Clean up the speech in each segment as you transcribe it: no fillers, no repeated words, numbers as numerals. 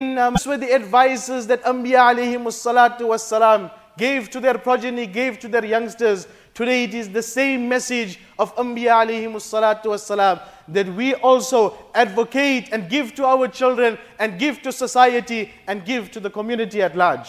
These were the advices that Anbiya alayhimus salatu wassalam gave to their progeny, gave to their youngsters. Today it is the same message of Anbiya alayhimus salatu wassalam that we also advocate and give to our children and give to society and give to the community at large.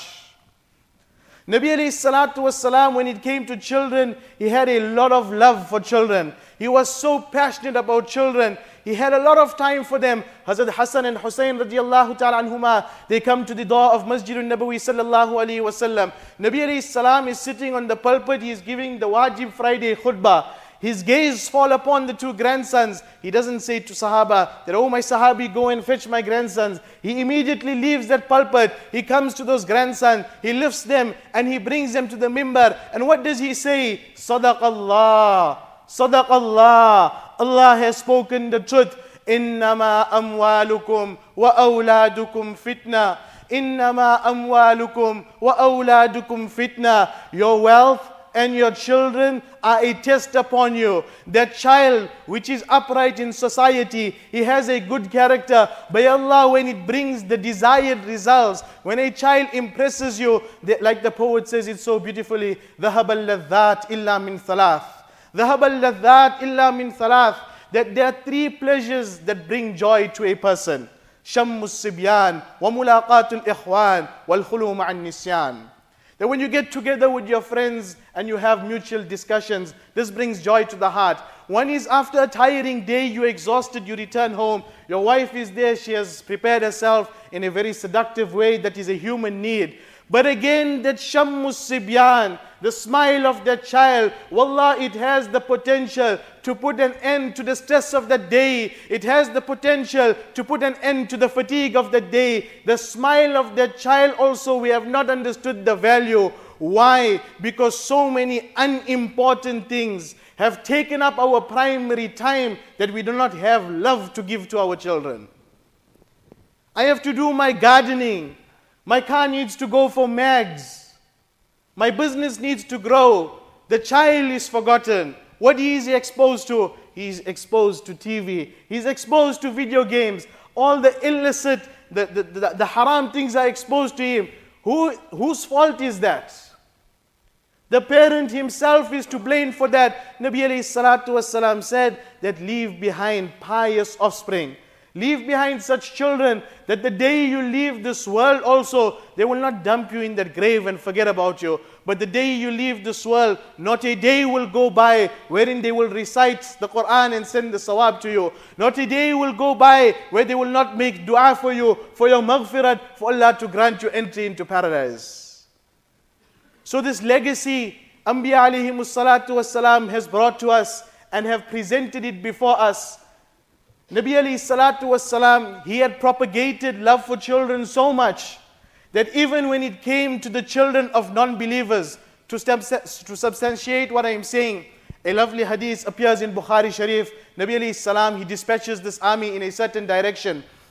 Nabi alayhi salatu wassalam, when it came to children, he had a lot of love for children. He was so passionate about children. He had a lot of time for them. Hazrat Hassan and Hussein radiallahu ta'ala anhuma, they come to the door of Masjid al-Nabawi sallallahu alayhi wasallam. Nabi alayhi salam is sitting on the pulpit. He is giving the Wajib Friday khutbah. His gaze fall upon the two grandsons. He doesn't say to Sahaba that, oh my Sahabi, go and fetch my grandsons. He immediately leaves that pulpit. He comes to those grandsons. He lifts them and he brings them to the mimbar. And what does he say? Sadaqallah. Sadaqallah. Allah has spoken the truth. Innama amwalukum wa awladukum fitna. Innama amwalukum wa awladukum fitna. Your wealth and your children are a test upon you. That child which is upright in society, he has a good character. By Allah, when it brings the desired results, when a child impresses you, like the poet says it so beautifully, ذَهَبَ اللَّذَّاتِ إِلَّا مِنْ ثَلَاثٍ ذَهَبَ اللَّذَّاتِ إِلَّا مِنْ ثَلَاثٍ. That there are three pleasures that bring joy to a person. شَمُّ الصِّبْيَانِ وَمُلَاقَاتُ الْإِخْوَانِ وَالْخُلُوُ مَعَ النِّسْيَانِ. That when you get together with your friends and you have mutual discussions, this brings joy to the heart. One is after a tiring day, you're exhausted, you return home. Your wife is there, she has prepared herself in a very seductive way that is a human need. But again, that Shammus Sibyan, the smile of that child, wallah, it has the potential to put an end to the stress of that day. It has the potential to put an end to the fatigue of that day. The smile of that child also, we have not understood the value. Why? Because so many unimportant things have taken up our primary time that we do not have love to give to our children. I have to do my gardening. My car needs to go for mags. My business needs to grow. The child is forgotten. What is he exposed to? He is exposed to TV. He is exposed to video games. All the illicit, the haram things are exposed to him. Whose fault is that? The parent himself is to blame for that. Nabi alayhi salatu wasalam said that leave behind pious offspring. Leave behind such children that the day you leave this world also, they will not dump you in that grave and forget about you. But the day you leave this world, not a day will go by wherein they will recite the Quran and send the sawab to you. Not a day will go by where they will not make dua for you, for your maghfirat, for Allah to grant you entry into paradise. So this legacy, Anbiya alayhimus salatu wassalam has brought to us and have presented it before us. Nabi alayhi salatu wassalam, he had propagated love for children so much that even when it came to the children of non-believers, to substantiate what I am saying, a lovely hadith appears in Bukhari Sharif. Nabi alayhi salam, he dispatches this army in a certain direction.